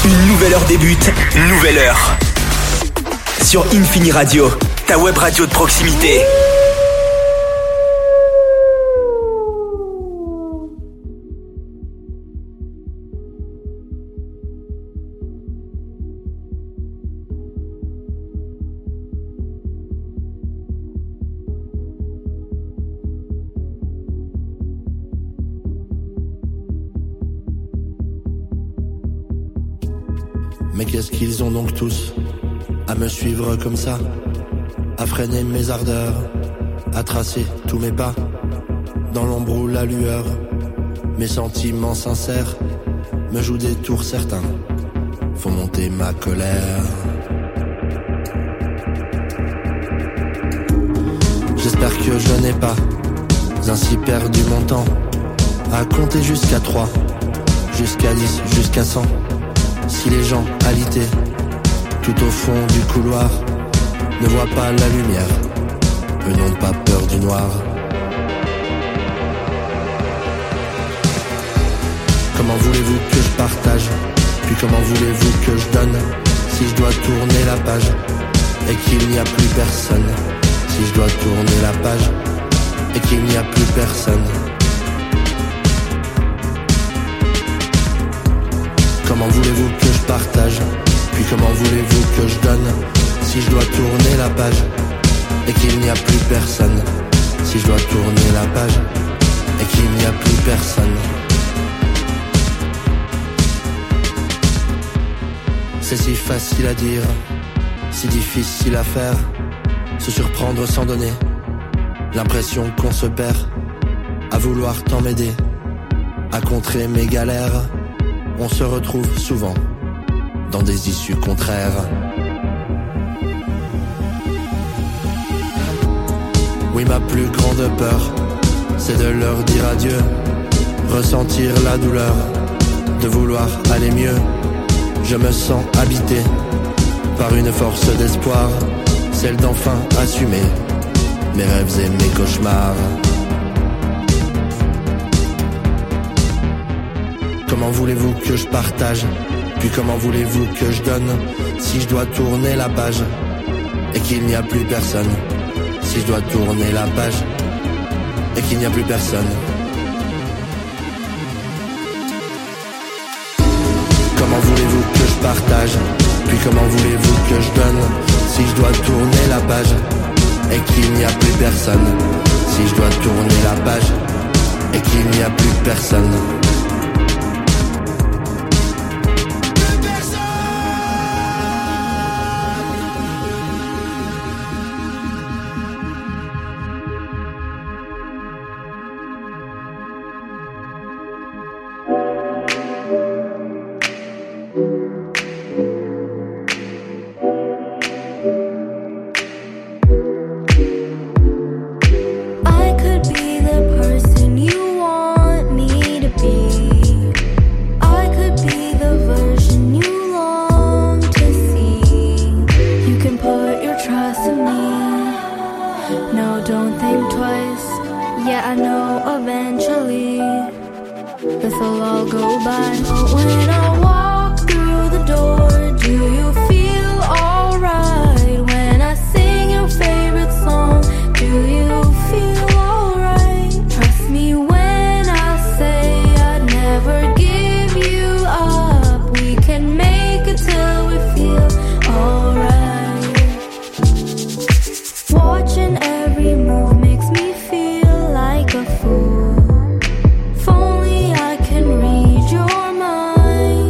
Une nouvelle heure débute, nouvelle heure. Sur Infini Radio, ta web radio de proximité. Mais qu'est-ce qu'ils ont donc tous à me suivre comme ça, à freiner mes ardeurs, à tracer tous mes pas, dans l'ombre ou la lueur. Mes sentiments sincères me jouent des tours certains, font monter ma colère. J'espère que je n'ai pas ainsi perdu mon temps à compter jusqu'à 3, jusqu'à 10, jusqu'à 100. Si les gens alités tout au fond du couloir ne voient pas la lumière, eux n'ont pas peur du noir. Comment voulez-vous que je partage, puis comment voulez-vous que je donne, si je dois tourner la page et qu'il n'y a plus personne, si je dois tourner la page et qu'il n'y a plus personne. Comment voulez-vous que je partage, puis comment voulez-vous que je donne, si je dois tourner la page et qu'il n'y a plus personne, si je dois tourner la page et qu'il n'y a plus personne. C'est si facile à dire, si difficile à faire, se surprendre sans donner l'impression qu'on se perd, à vouloir tant m'aider, à contrer mes galères. On se retrouve souvent dans des issues contraires. Oui, ma plus grande peur, c'est de leur dire adieu, ressentir la douleur, de vouloir aller mieux. Je me sens habité par une force d'espoir, celle d'enfin assumer mes rêves et mes cauchemars. Comment voulez-vous que je partage, puis comment voulez-vous que je donne, si je dois tourner la page et qu'il n'y a plus personne, si je dois tourner la page et qu'il n'y a plus personne. Comment voulez-vous que je partage, puis comment voulez-vous que je donne, si je dois tourner la page et qu'il n'y a plus personne, si je dois tourner la page et qu'il n'y a plus personne. If only I can read your mind.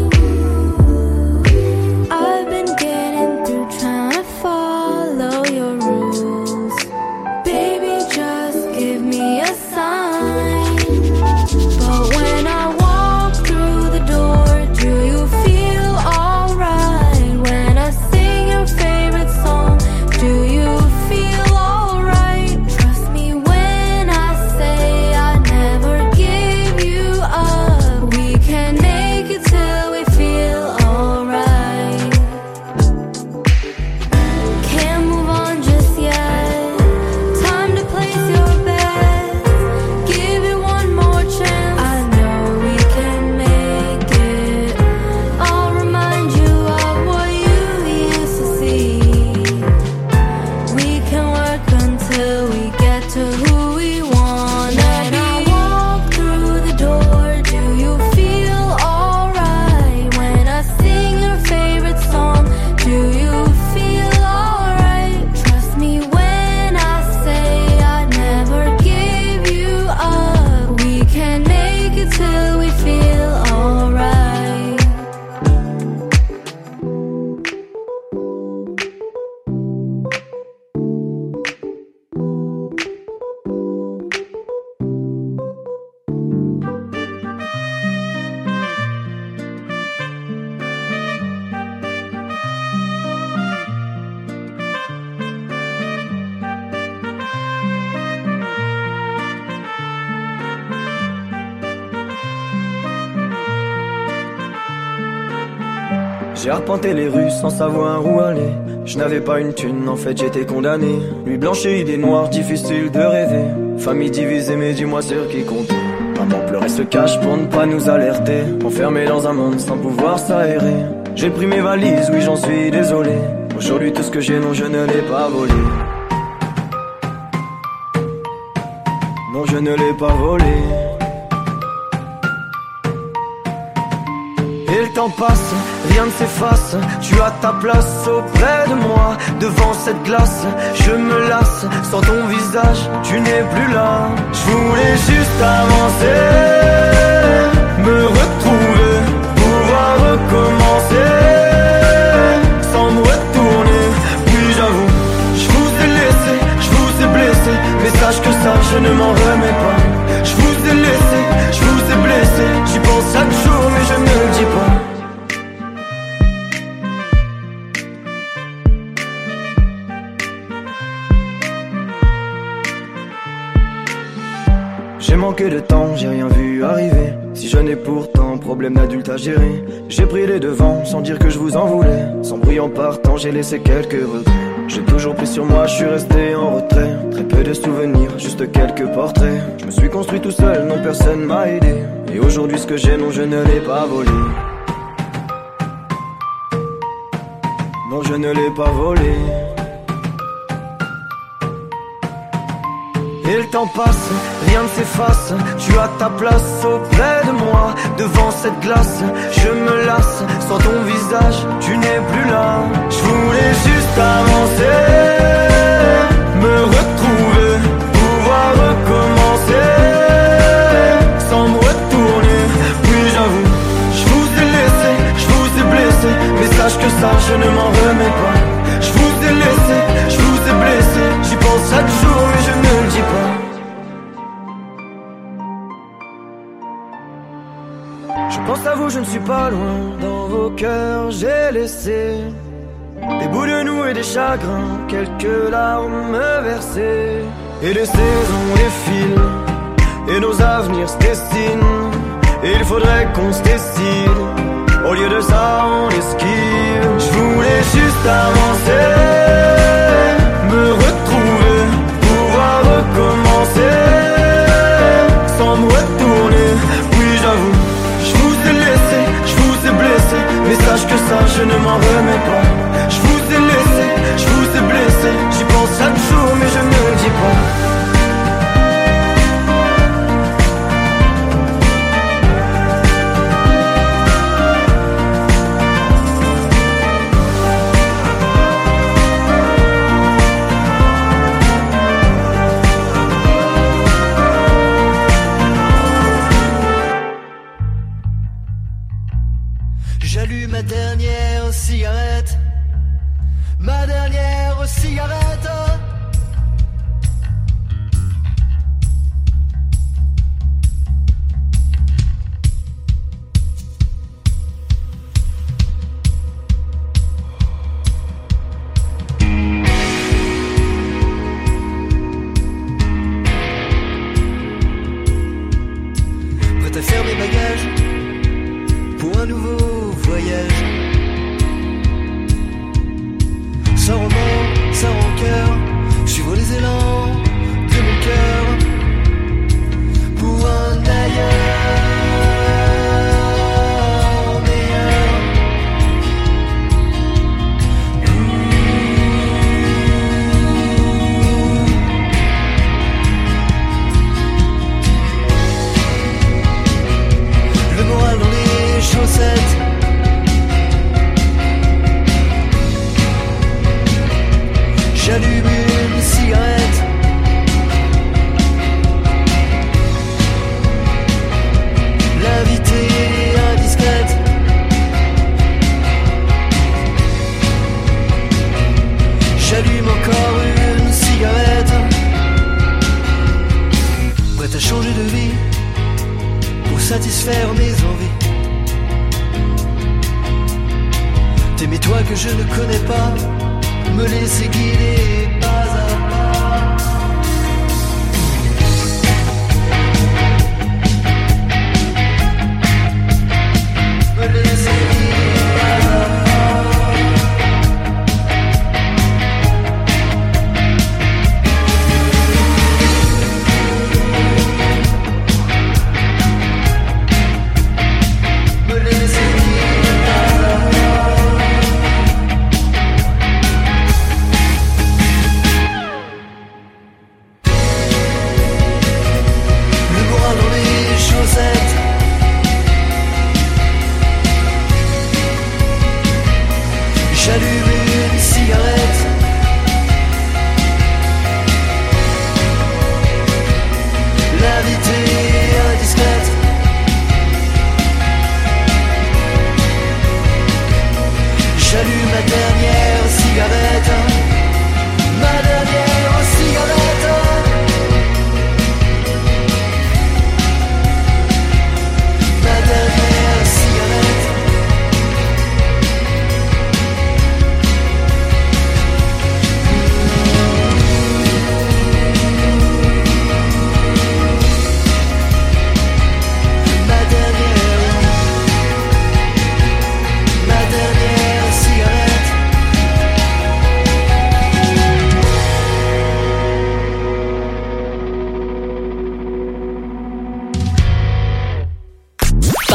J'ai arpenté les rues sans savoir où aller. Je n'avais pas une thune, en fait j'étais condamné. Nuit blanche et idées noires, difficile de rêver. Famille divisée mais dis-moi sur qui compter. Maman pleurait se cache pour ne pas nous alerter. Enfermé dans un monde sans pouvoir s'aérer. J'ai pris mes valises, oui j'en suis désolé. Aujourd'hui tout ce que j'ai, non je ne l'ai pas volé. Non je ne l'ai pas volé. Et le temps passe, rien ne s'efface. Tu as ta place auprès de moi. Devant cette glace, je me lasse. Sans ton visage, tu n'es plus là. Je voulais juste avancer, me retrouver, pouvoir recommencer, sans me retourner. Puis j'avoue, je vous ai laissé, je vous ai blessé. Mais sache que ça, je ne m'en remets pas. Je vous ai laissé, je vous ai blessé. J'y pense chaque jour mais je ne le dis pas. J'ai manqué de temps, j'ai rien vu arriver. Si je n'ai pourtant problème d'adulte à gérer. J'ai pris les devants sans dire que je vous en voulais. Sans bruit en partant, j'ai laissé quelques regrets. J'ai toujours pris sur moi, je suis resté en retrait. Très peu de souvenirs, juste quelques portraits. Je me suis construit tout seul, non personne m'a aidé. Et aujourd'hui ce que j'ai, non je ne l'ai pas volé. Non je ne l'ai pas volé. Et le temps passe, rien ne s'efface. Tu as ta place auprès de moi. Devant cette glace, je me lasse. Sans ton visage, tu n'es plus là. Je voulais juste avancer, me retrouver, pouvoir recommencer, sans me retourner. Puis j'avoue, je vous ai laissé, je vous ai blessé. Mais sache que ça, je ne m'en remets pas. Je vous ai laissé, je vous ai blessé. J'y pense chaque jour mais je ne le dis pas. Je pense à vous, je ne suis pas loin. Dans vos cœurs j'ai laissé des bouts de nous et des chagrins, quelques larmes versées. Et les saisons défilent et nos avenirs se dessinent. Et il faudrait qu'on se décide. Au lieu de ça on esquive. Je voulais juste avancer, me retrouver, pouvoir recommencer, sans me retourner. Oui j'avoue, je vous ai laissé, je vous ai blessé. Mais sache que ça je ne m'en remets pas. Je vous ai laissé, je vous ai blessé. J'y pense chaque jour mais je ne le dis pas. J'allume ma dernière cigarette, ma dernière cigarette. Prête à faire mes bagages pour un nouveau voyage. Sans remords, sans rancœur, suivre les élans de mon cœur pour un ailleurs meilleur. Le moral dans les chaussettes, j'allume une cigarette. L'invitée indiscrète. J'allume encore une cigarette. Prête à changer de vie pour satisfaire mes envies. T'aimer toi que je ne connais pas, me laisser guider pas à pas. Me laisser guider pas à pas.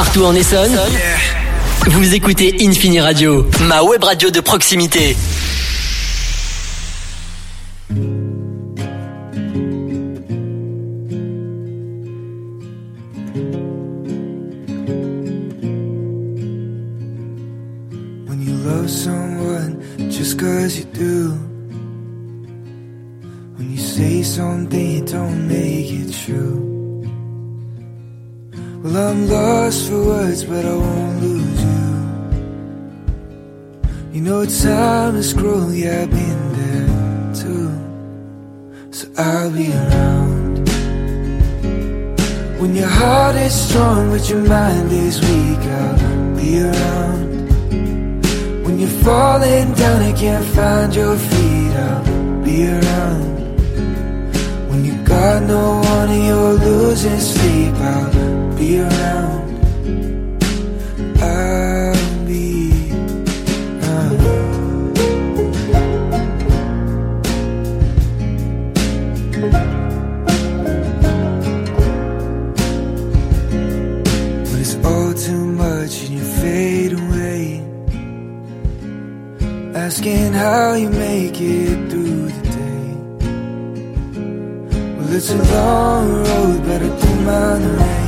partout en Essonne. Vous écoutez Infini Radio, ma web radio de proximité. When you love someone just 'cause you do, when you say something don't make it true. Well, I'm lost for words, but I won't lose you. You know time is cruel, yeah, I've been there too. So I'll be around when your heart is strong but your mind is weak. I'll be around when you're falling down and can't find your feet. I'll be around when you got no one and you're losing sleep. I'll be around. I'll be around. But it's all too much and you fade away, asking how you make it through the day. Well, it's a long road, but I don't mind the rain.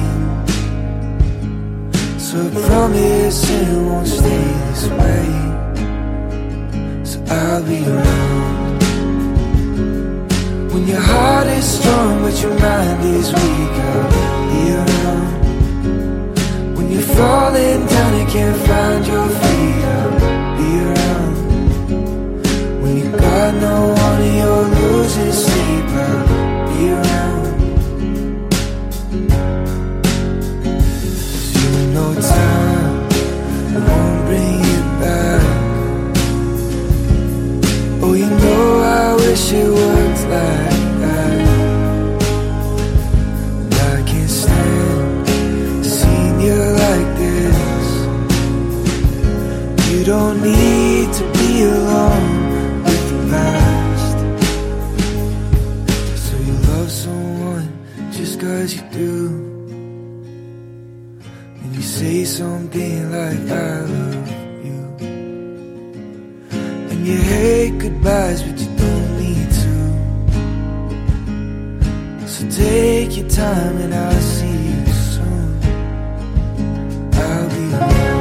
So I promise it won't stay this way. So I'll be around when your heart is strong but your mind is weak. I'll be around when you're falling down and can't find your feet. I'll be around when you got no one and you're losing sleep. I'll be around. No time, I won't bring you back. Oh, you know I wish it worked like that. And I can't stand seeing you like this. You don't need to be alone with the past. So you love someone just 'cause you do. Say something like I love you, and you hate goodbyes but you don't need to. So take your time and I'll see you soon. I'll be around.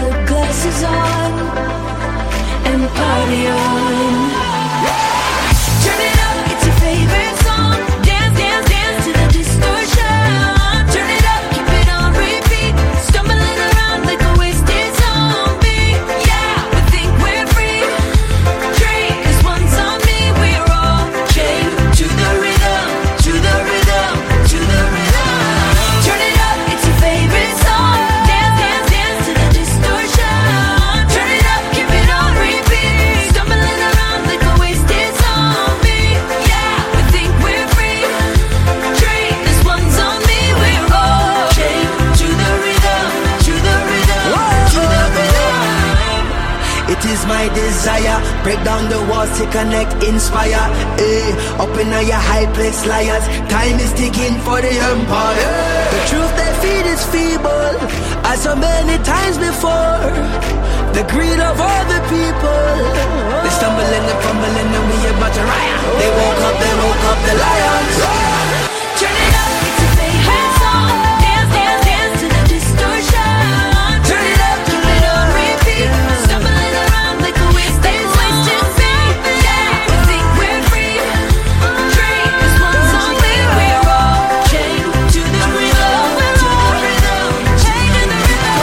the glasses on and party on. Turn it up, it's your favorite song. Dance, dance, dance to the distortion. Turn it up, keep it on repeat. Stumbling around like a wasted zombie. Yeah, we think we're free. Drink this one's on me. We're all chained to the rhythm, to the rhythm, to the rhythm. Turn it up, it's your favorite song. Dance, dance, dance to the distortion. Turn it up, keep it on repeat. Stumbling around like a wasted zombie. Yeah, we think we're free. Drink this one's on me. We're all chained to the rhythm, to the rhythm, to the rhythm. It is my desire, break down the walls to connect, inspire. Up in your high place, liars. Time is ticking for the empire. The truth they feed is feeble, as so many times before. The greed of all the people. They stumble and they fumble and then we about to riot. They woke up the lions. Turn it up, it's your favorite song. Dance, dance, dance to the distortion. Turn it up, keep it on repeat. Stumbling around like a wasted beat. Yeah, we think we're free. Drink this one's on me. We're all chained to the rhythm, to the rhythm, chained to the rhythm.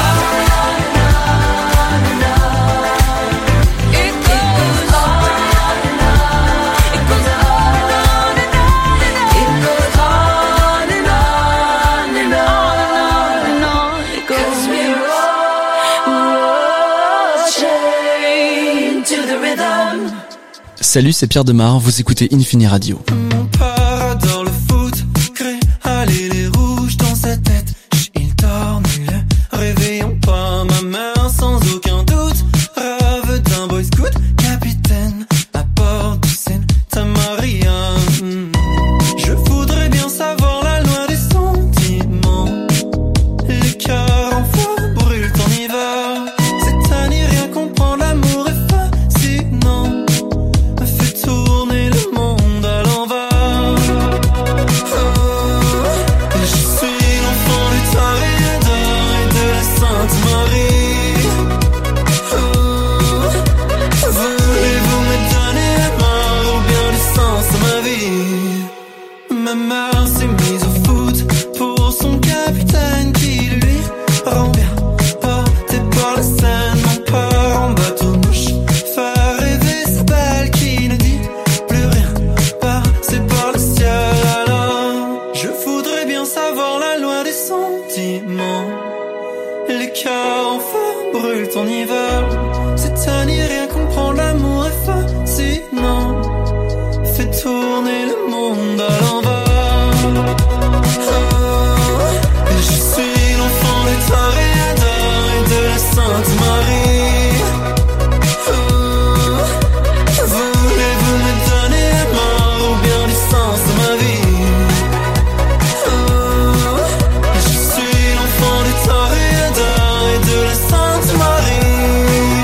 It goes on and on. It goes on and on and on. It goes on and on and on and on. It goes. We're all chained to the rhythm. Salut, c'est Pierre Demar, vous écoutez Infini Radio. Mon père adore le foot, crée aller les rouges dans sa tête. Il dort, ne le réveillons pas. Ma mère sans aucun doute rêve d'un boy scout, capitaine à bord du Sainte-Maria. Je voudrais bien savoir la loi des sentiments. Les cœurs en feu brûlent en hiver. C'est à n'y rien comprendre, l'amour est fascinant. Fait tourner le monde à l'envers. Je suis l'enfant du Toréador et de la Sainte Marie. Voulez-vous me donner la main ou bien du sens à ma vie? Ma mère s'est mise au foot pour son capitaine qui lui rend bien. Porté par la Seine, mon père en bateau-mouche fait rêver sa belle qui ne dit plus rien. Passé par le ciel, alors je voudrais bien savoir la loi des sentiments. Les cœurs en feu brûlent en hiver. C'est à n'y rien comprendre, l'amour est fascinant. Fait tourner le monde à l'envers. Je suis l'enfant du Toréador et de la Sainte Marie. Voulez-vous me donner la main ou bien du sens à ma vie? Je suis l'enfant du Toréador et de la Sainte Marie.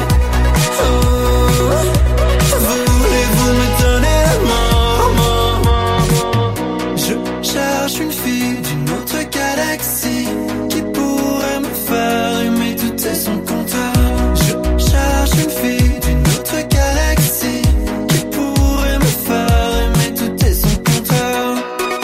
Voulez-vous me donner la main? Je cherche une fille d'une autre galaxie qui pourrait me faire aimer tout et son contraire. Je cherche une fille d'une autre galaxie qui pourrait me faire aimer tout et son contraire.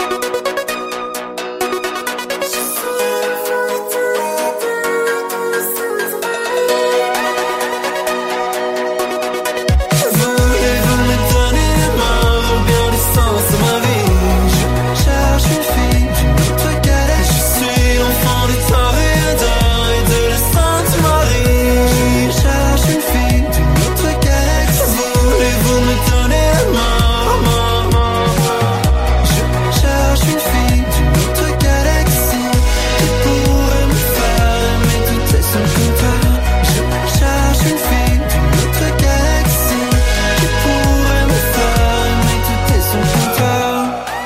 Voulez-vous me donner la main ou bien du sens à ma vie? Je cherche une fille d'une autre galaxie. Je suis l'enfant du Toréador et de la Sainte Marie. Je cherche une fille d'une autre galaxie. Voulez-vous me donner la main? Je cherche une fille d'une autre galaxie qui pourrait me faire aimer tout et son contraire. Je cherche une fille d'une autre galaxie qui pourrait me faire aimer tout et son contraire.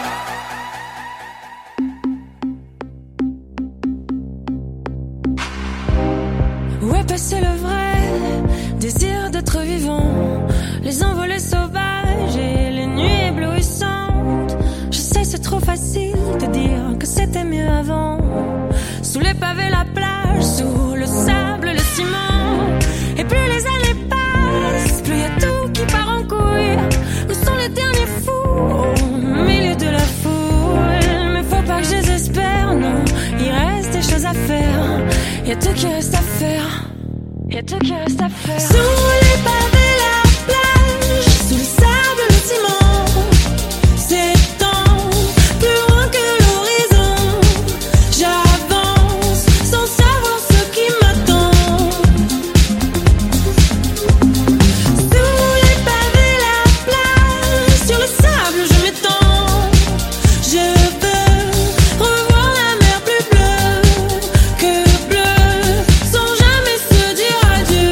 Où est passé le vrai désir d'être vivant? Les envolées sauvages et les nuits éblouissantes. Je sais, c'est trop facile de dire que c'était mieux avant. Sous les pavés, la plage, sous le sable, le bâtiment. Et plus les années passent, plus y a tout qui part en couille. Où sont les derniers fous au milieu de la foule? Mais faut pas que je désespère, non. Il reste des choses à faire. Y a tout qui reste à faire. Y a tout qui reste à faire. Sous les pavés, la plage, sous le sable, le ciment, s'étend plus loin que l'horizon. J'avance sans savoir ce qui m'attend. Sous les pavés, la plage, sur le sable, je m'étends. Je veux revoir la mer plus bleue que bleue, sans jamais se dire adieu.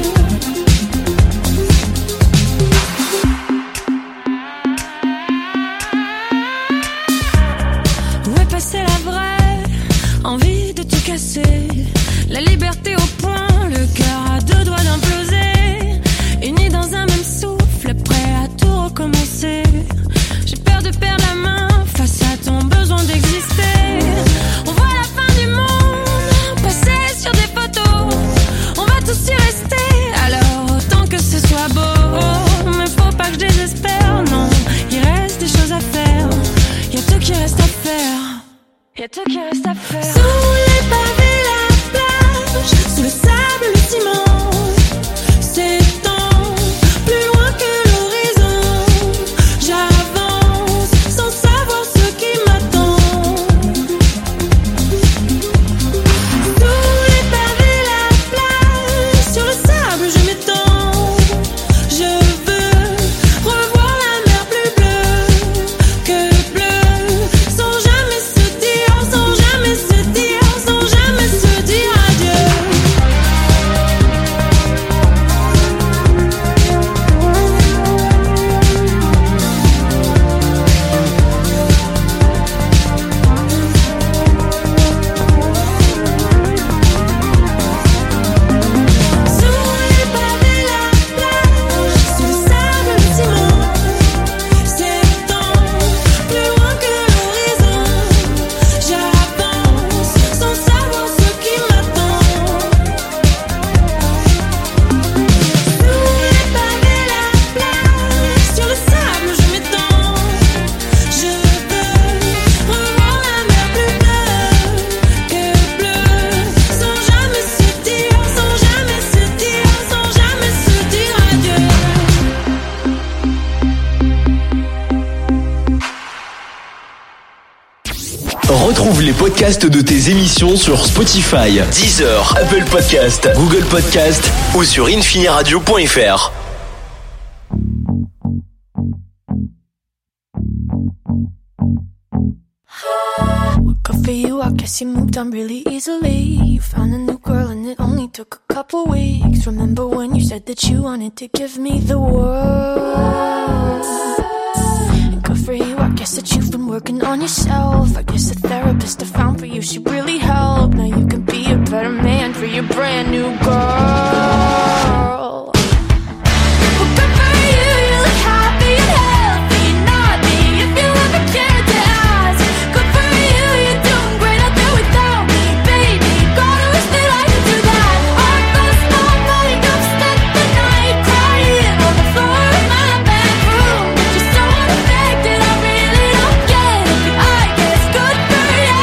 Où est passée la vraie envie de tout casser? La liberté au point, le cœur à deux doigts d'imploser. Unis dans un même souffle, prêt à tout recommencer. J'ai peur de perdre la main face à ton besoin d'exister. On voit la fin du monde passer sur des photos. On va tous y rester, alors autant que ce soit beau. Mais faut pas que je désespère, non. Il reste des choses à faire. Y a tout qui reste à faire. Y a tout qui reste à faire. Sous les pavés, la plage, sous le sable, le ciment, s'étend plus loin que l'horizon. J'avance sans savoir ce qui m'attend. Sous les pavés, la plage, sur le sable, je m'étends. Je veux revoir la mer plus bleue que bleue, sans jamais se dire, sans jamais se dire, sans jamais se dire adieu. Sous les pavés, la plage, sous le sable, le ciment, s'étend plus loin que l'horizon. J'avance sans savoir ce qui m'attend. Sous les pavés, la plage, sur le sable, je m'étends. Je veux revoir la mer plus bleue que bleue, sans jamais se dire, sans jamais se dire, sans jamais se dire adieu. Retrouve les podcasts de tes émissions sur Spotify, Deezer, Apple Podcast, Google Podcast ou sur infiniradio.fr. Good for you, I guess you moved on really easily. You found a new girl and it only took a couple weeks. Remember when you said that you wanted to give me the world? And good for you, I guess that you've been working on yourself. I guess the therapist I found for you, she really helped. Now you can be a better man for your brand new girl. Well, good for you, you look happy and healthy, not me. If you ever cared to ask, good for you, you're doing great out there without me, baby. God, I wish that I could do that. Our first night, night, up, spent the night crying on the floor of my bedroom. But you're so unaffected, I really don't get it. But I guess good for you.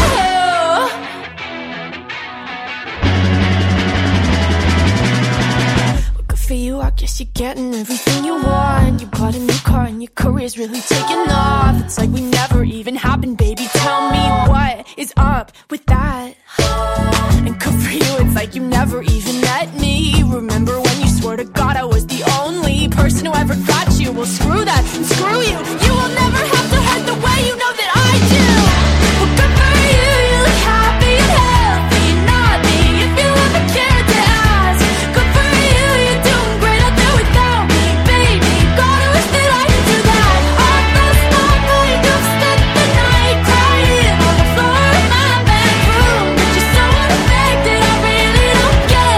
Well, good for you, I guess you're getting everything you want. You bought a new car and your career's really taking off. It's like we never even happened, baby. Tell me what is up with that? And good for you, it's like you never even met me. Remember when you swore to God I was the only person who ever got you? Well, screw that and screw you. You will never have to hurt the way you know that I do. Well, good for you, you look happy and healthy, not me. If you ever cared to ask, good for you, you're doing great out there without me, baby. God, I wish that I could do that. Our first night, night, up, spent the night crying on the floor of my bedroom. But you're so unaffected, I really don't get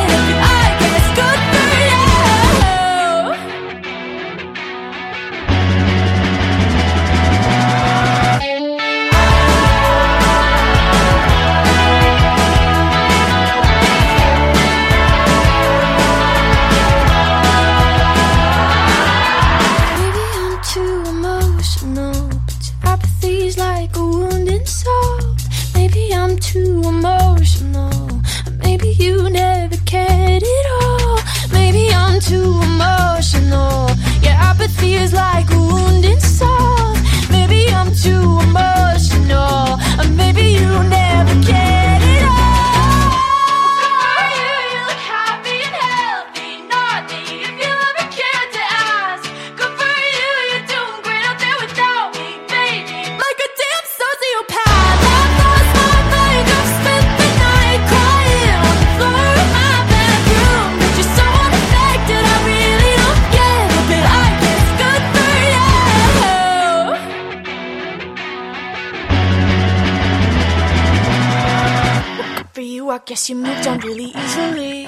guess you moved on really easily.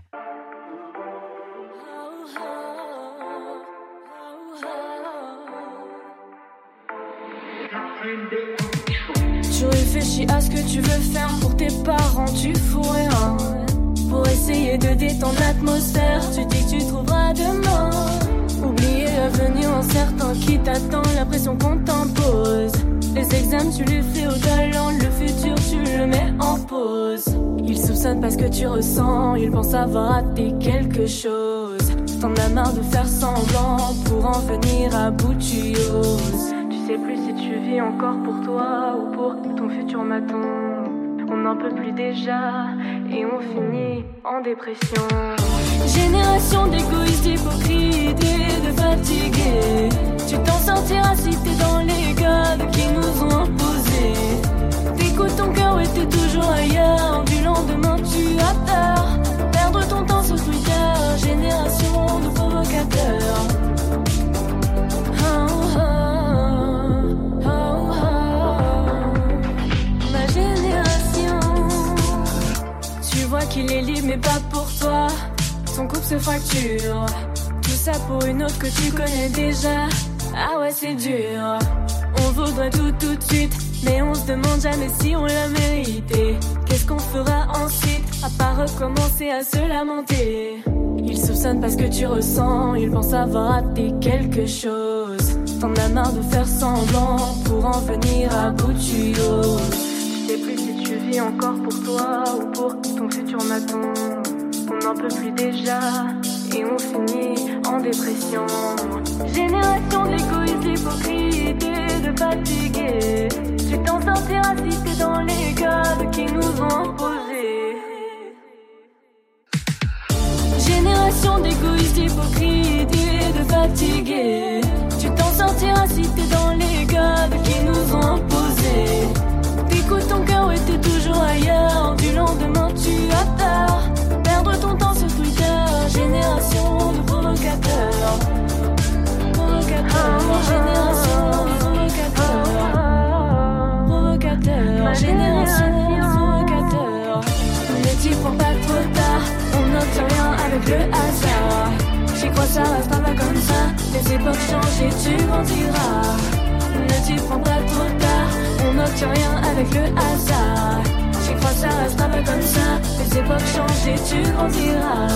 Tu réfléchis à ce que tu veux faire pour tes parents, tu fous rien. Pour essayer de détendre l'atmosphère, tu dis que tu trouveras demain. Oublier l'avenir incertain qui t'attend, la pression qu'on t'impose. Les examens tu les fais au talent, le futur tu le mets en pause. Il soupçonne parce que tu ressens, il pense avoir raté quelque chose. T'en as marre de faire semblant, pour en venir à bout tu oses. Tu sais plus si tu vis encore pour toi ou pour ton futur matin. On n'en peut plus déjà et on finit en dépression. Génération d'égoïstes, d'hypocrites et de fatigués. Tu t'en sortiras si t'es dans les codes qui nous ont imposés. T'écoutes ton cœur et t'es toujours ailleurs. Du lendemain tu as peur. Perdre ton temps sur Twitter. Génération de provocateurs. Ma génération. Tu vois qu'il est libre mais pas pour toi. Son couple se fracture. Tout ça pour une autre que tu connais déjà. Ah ouais c'est dur. On voudrait tout de suite, mais on se demande jamais si on l'a mérité. Qu'est-ce qu'on fera ensuite, à part recommencer à se lamenter. Il soupçonne parce que tu ressens, il pense avoir raté quelque chose. T'en as marre de faire semblant, pour en venir à bout tu oses. Tu sais plus si tu vis encore pour toi ou pour ton futur matin. On n'en peut plus déjà et on finit en dépression. Génération d'égoïstes, d'hypocrites et de fatigués. Tu t'en sortiras si t'es dans les codes qui nous ont imposés. Génération d'égoïstes, d'hypocrites et de fatigués. Tu t'en sortiras si t'es dans les codes qui nous ont imposés. T'écoutes ton cœur et t'es toujours ailleurs. Du lendemain tu as peur. Perdre ton temps sur Twitter. Génération de provocateurs. Provocateurs. Génération de provocateurs. Provocateurs. Ma génération de provocateurs. Ne t'y prends pas trop tard. On n'obtient rien avec le hasard. J'y crois ça restera pas comme ça. Les époques changent et tu grandiras. Ne t'y prends pas trop tard. On n'obtient rien avec le hasard. J'y crois ça restera pas comme ça. Les époques changent et tu grandiras.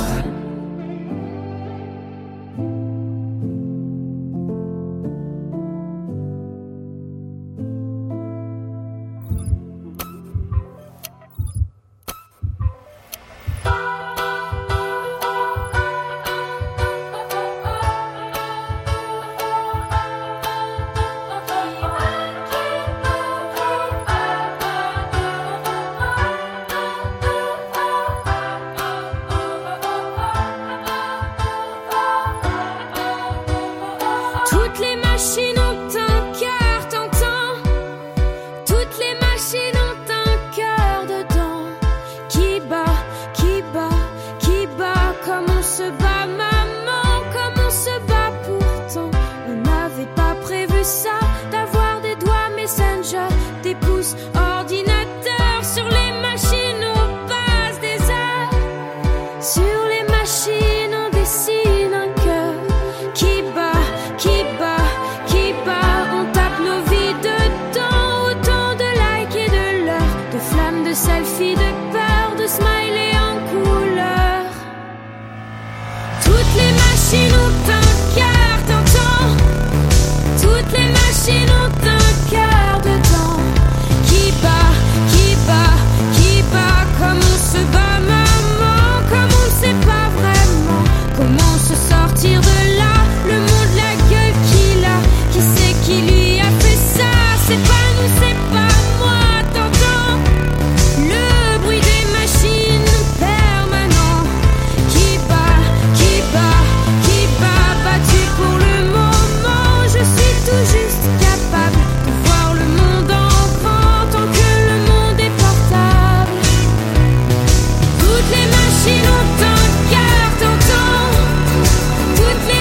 Toutes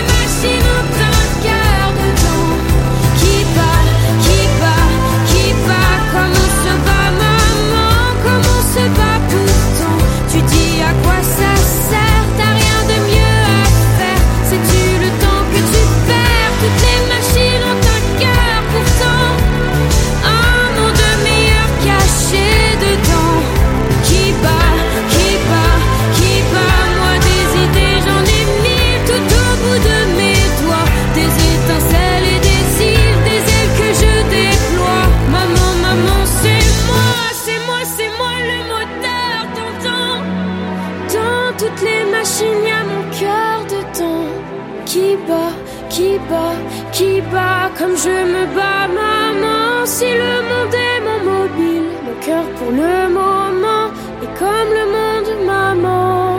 qui bat comme je me bats, maman. Si le monde est mon mobile, mon cœur pour le moment est comme le monde, maman.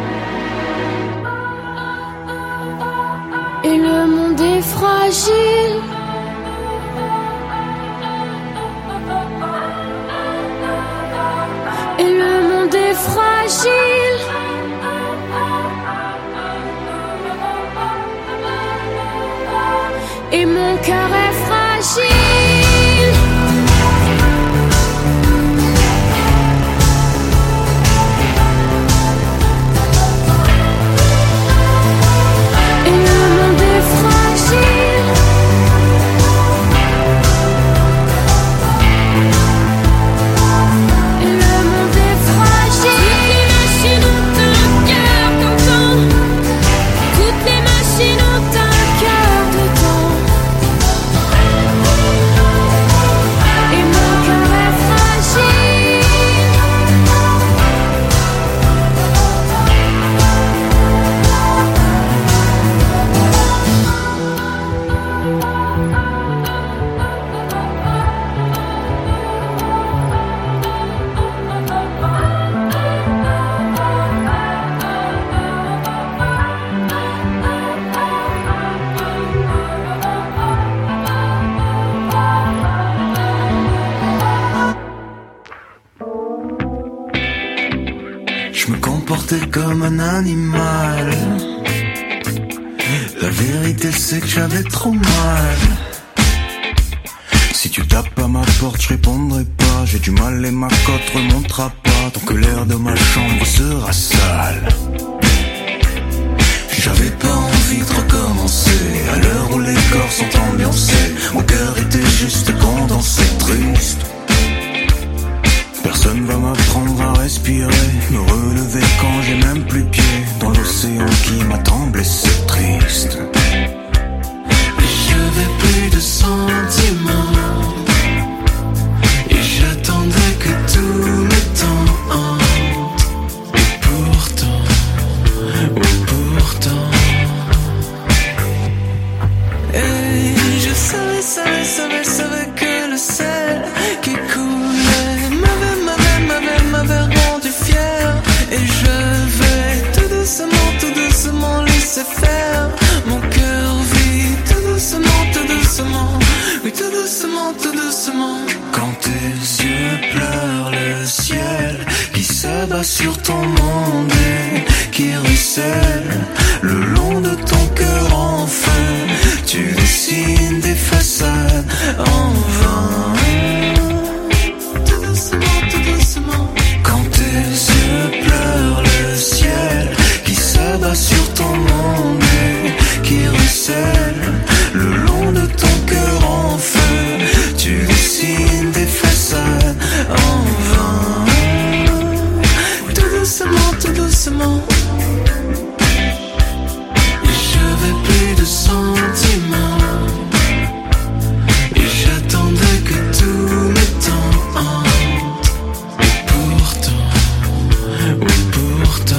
Et le monde est fragile. Et le monde est fragile. Et mon cœur est fragile. Et le monde est fragile. Et le monde est fragile. Toutes les machines ont un cœur content. Toutes les machines ont un cœur dedans. Et mon cœur est fragile. Je me comportais comme un animal. La vérité c'est que j'avais trop mal. Si tu tapes à ma porte je répondrai pas. J'ai du mal et ma cote remontera pas tant que l'air de ma chambre sera sale. J'avais pas envie de recommencer. À l'heure où les corps sont ambiancés, mon cœur était juste condensé, triste. Personne va m'apprendre à respirer, me relever quand j'ai même plus pied dans l'océan qui m'attend blessé, triste. J'avais plus de sentiments et j'attendais que tout le temps entre. Et pourtant, et je savais que le sel qui coulait m'avait rendu fier. Et je vais tout doucement laisser faire. Mon cœur vit tout doucement, oui tout doucement. Quand tes yeux pleurent le ciel qui s'abat sur ton monde et qui ruisselle le long de ton cœur en feu, tu dessines des façades en vain. Tout doucement. Quand tes yeux pleurent le ciel qui s'abat sur ton monde et qui ruisselle le long de ton cœur en feu, tu dessines des façades en vain. Tout doucement. J'avais plus de sentiments et j'attendais que tout le temps entre. Et pourtant.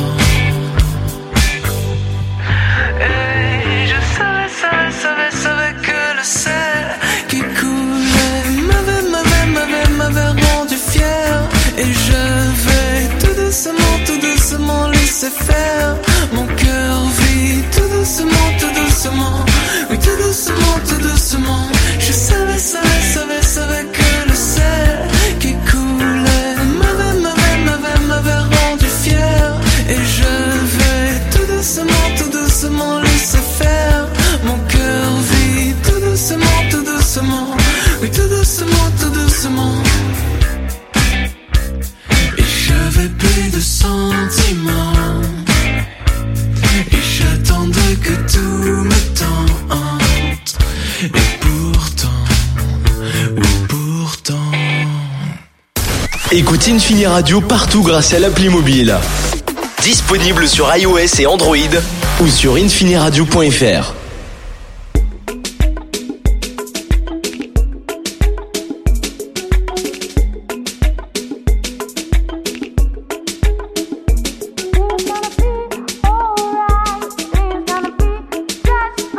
Et je savais que le sel qui coulait m'avait rendu fier. Et je vais tout doucement laisser faire. Mon cœur vit tout doucement, oui tout doucement. Je savais que le sel qui coulait m'avait rendu fier. Et je vais tout doucement laisser faire. Mon cœur vit tout doucement, oui tout doucement. Et j'avais plus de sentiments et j'attendais que tout me tente. Et pourtant. Écoute Infini Radio partout grâce à l'appli mobile. Disponible sur iOS et Android ou sur infiniradio.fr. It's gonna be alright. It's gonna be just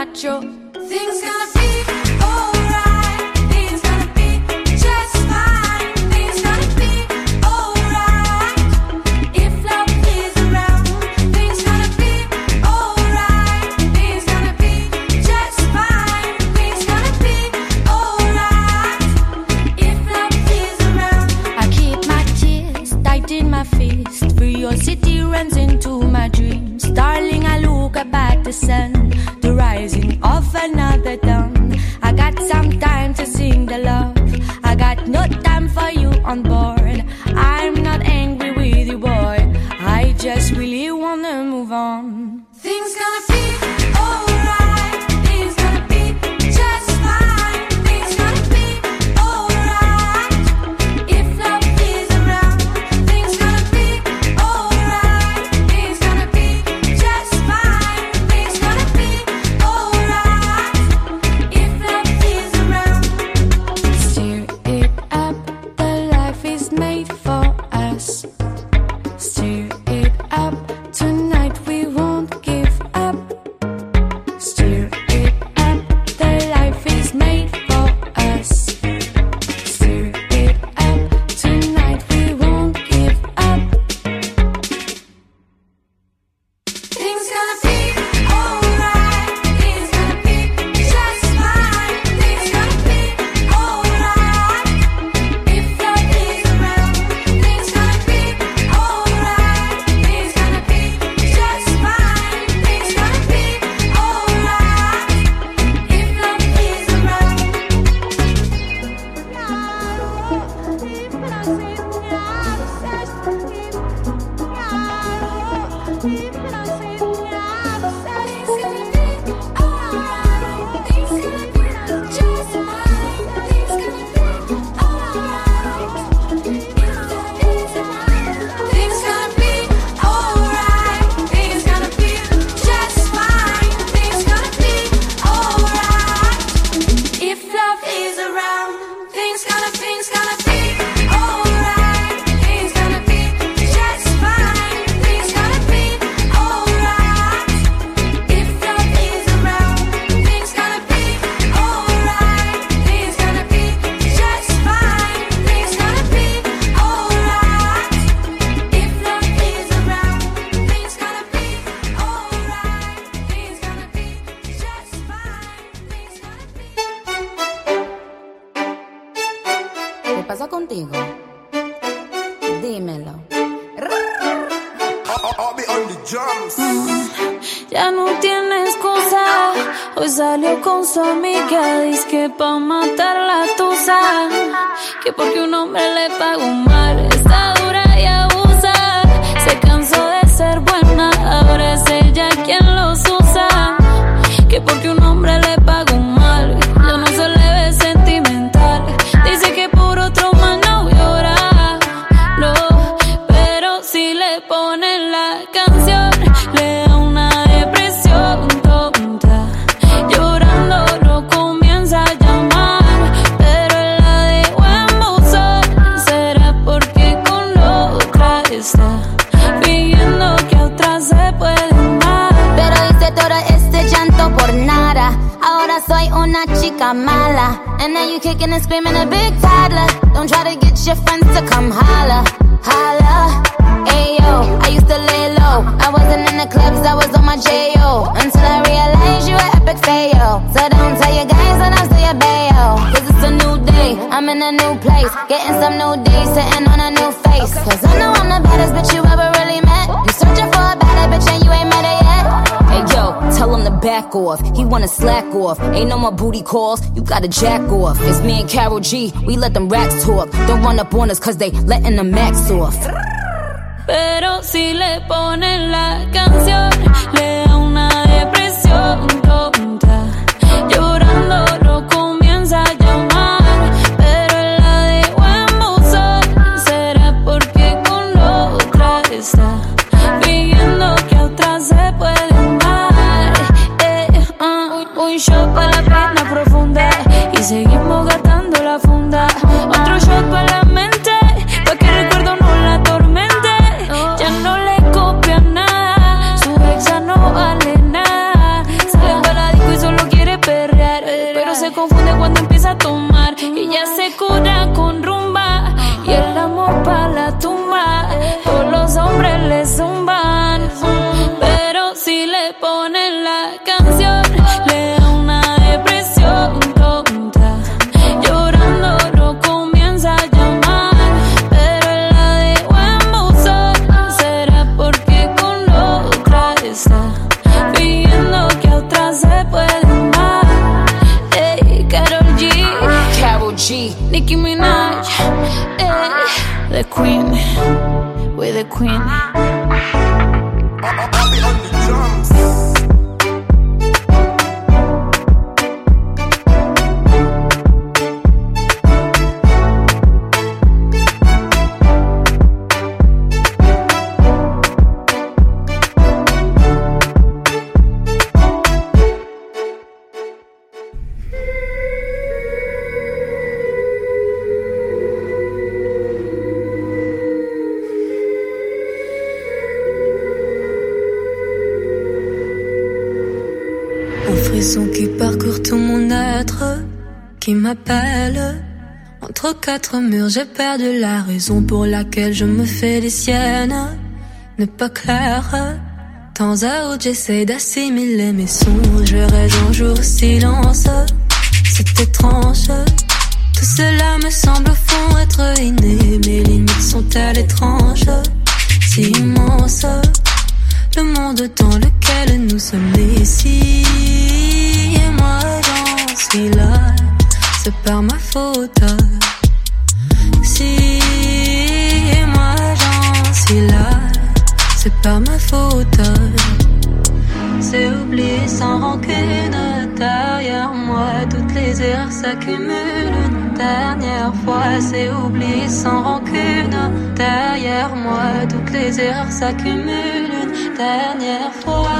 borracho. Things gonna be alright. Things gonna be just fine. Things gonna be alright. If love is around, things gonna be alright. Things gonna be just fine. Things gonna be alright. If love is around. I keep my tears tight in my fist. Curiosity runs into my dreams. Darling, I look up at the sun, the rising of another dawn. I got some time to sing the love. I got no time for you on board. I'm not angry with you, boy. I just really wanna move on. Things gonna be alright. Things gonna be just fine. Things gonna be alright. If love is around, things gonna be alright. Things gonna be just fine. Things gonna be alright. If love is around. Steer it up, the life is made for us. Steer it up, tonight we won't give up. Steer it up, the life is made for us. Steer it up, tonight we won't give up. Things gonna be alright. Things gonna be just fine. Things gonna be alright. If love is around, things gonna be alright. Things gonna be just fine. Things gonna be alright. If love is around. Things gonna be alright. Things gonna be just fine. Things gonna be alright. If love is around, things gonna be alright. Things gonna be just fine. Things gonna be alright. If love is around, things gonna be alright. Things gonna be just fine. Things gonna be alright. If love is around, things gonna be alright. Things gonna be just fine. Things gonna be. ¿Qué pasa contigo? Dímelo. Ya no tiene excusa. Hoy salió con su amiga. Dice que pa' matar la tusa. Que porque un hombre le pagó mal. Está dura y abusa. Se cansó de ser buena. Ahora es ella quien los usa. Que porque un hombre le pagó mal. Ya no se le ve sentimental. Dice que por otro más no llora. No, pero si le ponen la canción, le da una depresión tonta. Llorando lo comienza a llamar, pero él la dejó en buzón. Será porque con la otra está fingiendo que a otra se puede amar. Pero hice todo este llanto por nada. Ahora soy una chica mala. And now you kicking and screaming a big toddler. Don't try to get your friends to come holla. Holla. Ayo, I used to lay low. I wasn't in the clubs, I was on my J.O. Until I realized you were epic fail. So don't tell your guys when I'm still your bayo. Cause it's a new day, I'm in a new place. Getting some new days, sitting on a new face. Cause I know I'm the baddest bitch you ever really met. You searching for a better bitch and you ain't met her yet. Hey yo, tell him to back off. He wanna slack off. Ain't no more booty calls, you gotta jack off. It's me and Karol G, we let them racks talk. Don't run up on us cause they letting the max off. Pero si le ponen la canción, le da una depresión tonta. Llorando lo comienza a llamar, pero él la dejó en buzón. Será porque con la otra está fingiendo que a otra se puede amar. Un shot para la pena profunda y seguimos gastando la funda. Otro shot para la mente, pa' que el recuerdo no la atormente. Ya no le copia nada, su ex ya no vale nada. Sale para la disco y the queen, we're the queen. Qui parcourt tout mon être, qui m'appelle. Entre quatre murs, j'ai perdu la raison pour laquelle je me fais des siennes. N'est pas clair. Temps à autre, j'essaie d'assimiler mes songes. Je reste un jour au silence. C'est étrange. Tout cela me semble au fond être inné. Mes limites sont-elles étranges, si immenses. Le monde dans lequel nous sommes ici. Et moi j'en suis là, c'est par ma faute. Si, et moi j'en suis là, c'est par ma faute. C'est oublié sans rancune. Derrière moi toutes les erreurs s'accumulent. Une dernière fois, c'est oublié sans rancune. Derrière moi toutes les erreurs s'accumulent. Une dernière fois.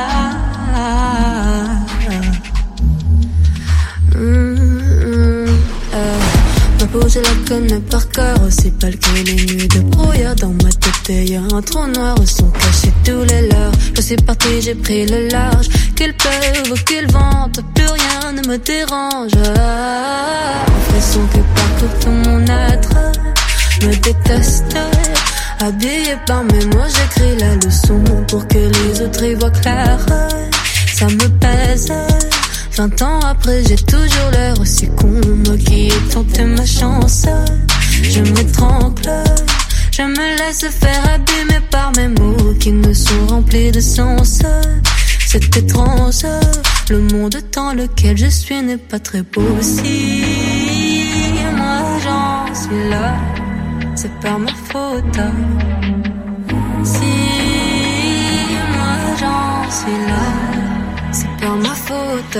Ma peau je la connais par cœur, aussi pâle que les nuits de brouillard. Dans ma tête il y a un trou noir où sont cachés tous les leurs. Je suis parti, j'ai pris le large. Qu'il pleuve ou qu'il vente, plus rien ne me dérange. L'impression que partout tout mon être me déteste. Habillé par mes mots, j'écris la leçon pour que les autres y voient clair. Ça me pèse. 20 ans après, j'ai toujours l'air aussi con. Moi qui ai tenté ma chance, je m'étrangle. Je me laisse faire abîmer par mes mots qui ne sont remplis de sens. C'est étrange, le monde dans lequel je suis n'est pas très beau aussi. Moi j'en suis là, c'est par ma faute. Si moi j'en suis là, c'est par ma faute.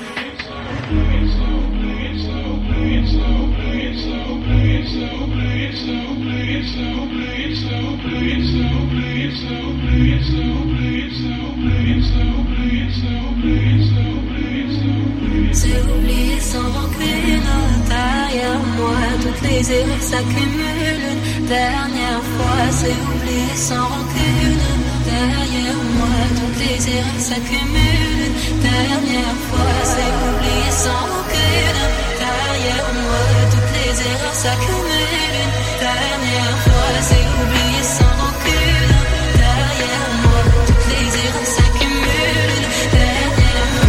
C'est oublié sans rancune. Derrière moi toutes les erreurs s'accumulent. Une dernière fois, c'est oublié sans rancune. Derrière moi toutes les erreurs s'accumulent. Une dernière fois, c'est oublié sans rancune. Derrière moi toutes les erreurs s'accumulent. Une dernière fois, c'est oublié sans rancune. Derrière moi toutes les erreurs s'accumulent. Une dernière fois.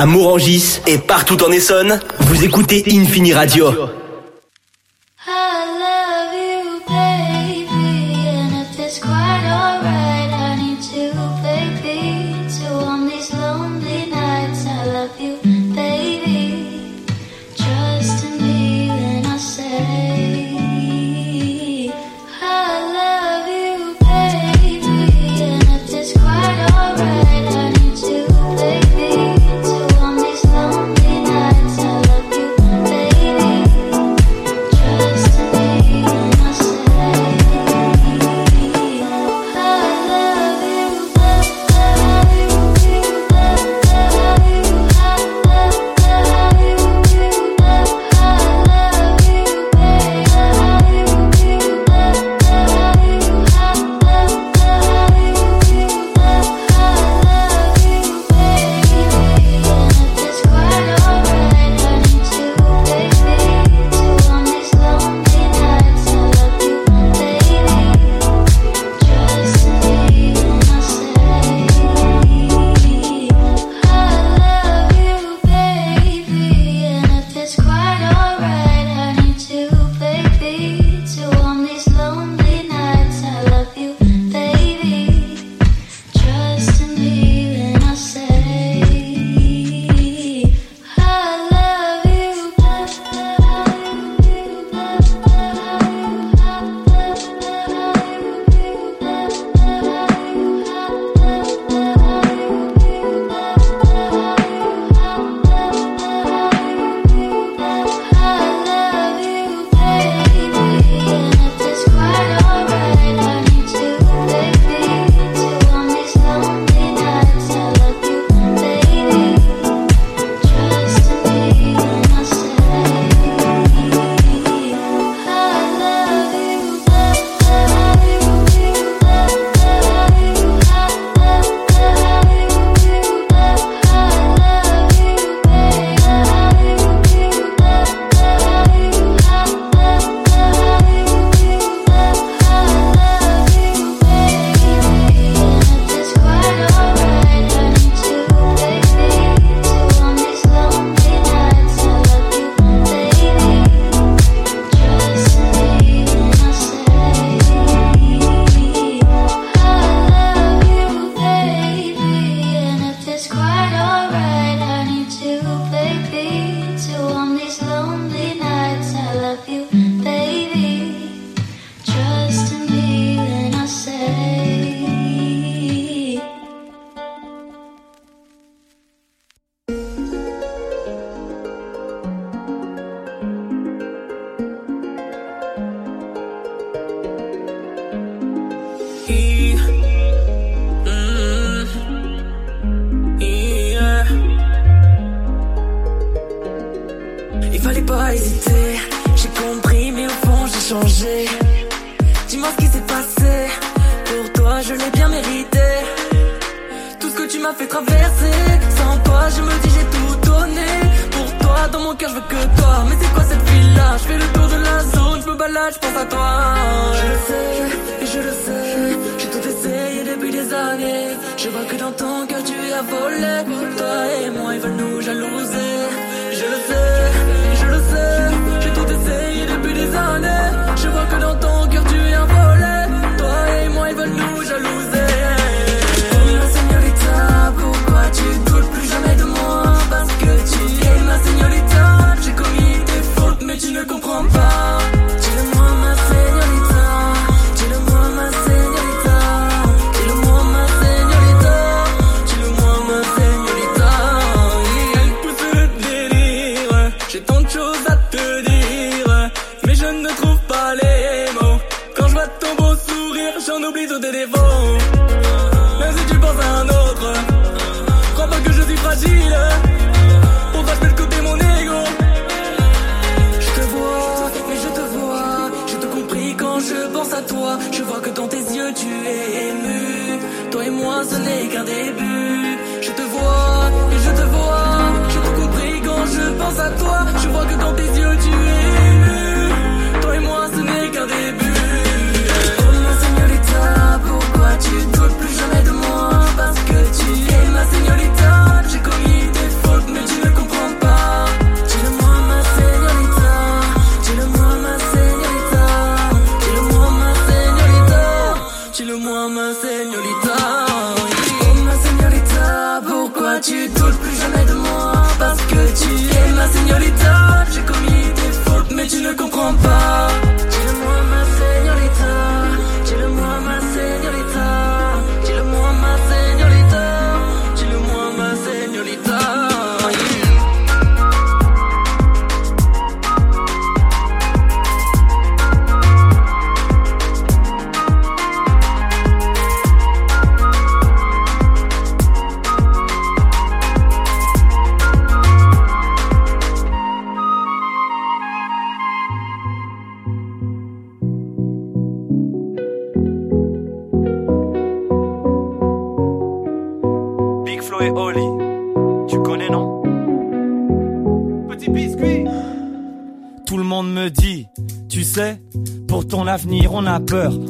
à Morangis et partout en Essonne, vous écoutez Infini Radio. Pourquoi tu doutes plus jamais de moi? Parce que tu es ma señorita. J'ai commis des fautes, mais ma señorita. Oh ma señorita, pourquoi tu doutes plus jamais de moi? Parce que tu es ma señorita. J'ai commis des fautes mais tu ne comprends pas. Dis-le-moi ma señorita, dis-le-moi ma señorita, dis-le-moi ma señorita, dis-le-moi ma señorita. Et Oli, tu connais non? Petit biscuit. Tout le monde me dit, tu sais, pour ton avenir on a peur.